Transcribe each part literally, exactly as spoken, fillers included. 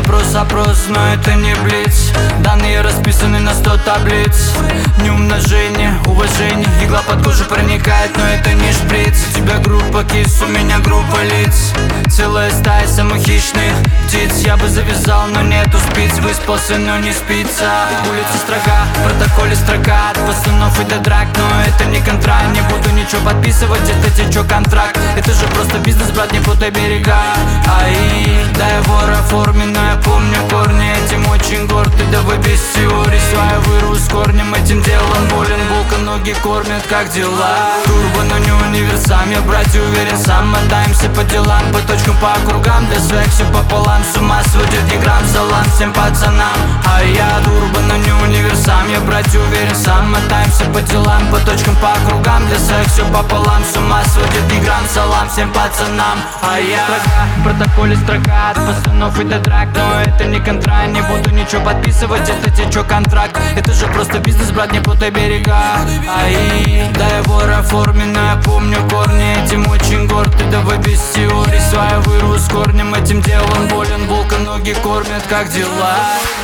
запрос, опрос, но это не блиц. Данные расписаны на сто таблиц. Не умножение, уважение. Игла под кожу проникает, но это не шприц. У тебя группа кис, у меня группа лиц. Целая стая самых хищных птиц. Я бы завязал, но нету спиц. Выспался, но не спится. Улица строга, в протоколе строка. От пацанов и до драк, но это не контракт. Не буду ничего подписывать, это течет контракт. Это же просто бизнес, брат, не путай берега. Ай, да я вор оформлен, но я помню корни. Этим очень горд, и давай без теорий. Свою вырву с корнем, этим делом болен. Волка ноги кормят, как дела? Турбо, но не универсам, я, брать, уверен сам. Мотаемся по делам, по точкам, по округам. Для своих все пополам, с ума сводит не грамм. Салам всем пацанам. А я турбо, но не универсам, я, брать, уверен сам. Мотаемся по делам, по точкам, по округам. Для своих все пополам, с ума сводит не грамм. Салам всем пацанам. А я в протоколе строка. От пацанов и до драк, но это не контракт. Не буду ничего подписывать, это течет контракт. Это же просто бизнес, брат, не путай берега. Ай, да я вор оформлен, но я помню корни. Этим очень горд, и давай без теорий. Свою вырву с корнем, этим делом болен. Волка ноги кормят, как дела?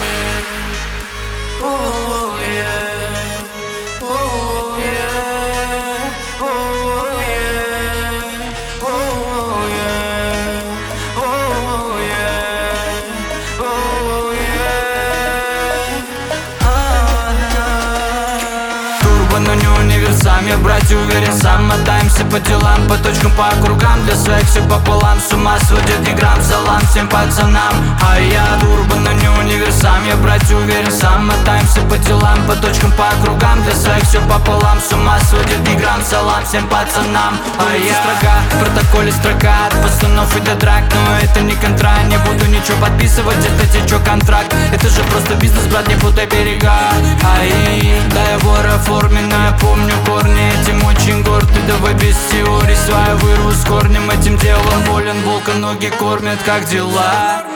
Но не универсам, я, брать, уверен сам. Мотаемся по делам, по точкам, по округам. Для своих все пополам, с ума сводит не грамм. Салам всем пацанам. А я турбо, но не универсам, я, брать, уверен сам. Мотаемся по делам, по точкам, по округам. Для своих все пополам, с ума сводит не грамм. Салам всем пацанам. А я строга, в протоколе строка. От пацанов и до драк, но это не контракт. Не буду ничего подписывать, это течет контракт. Это же просто бизнес, брат, не путай берега. Ай, да я вор оформлен, но я помню корни. Этим очень горд, и давай без теорий. Свою вырву с корнем, этим делом болен. Волка ноги кормят, как дела?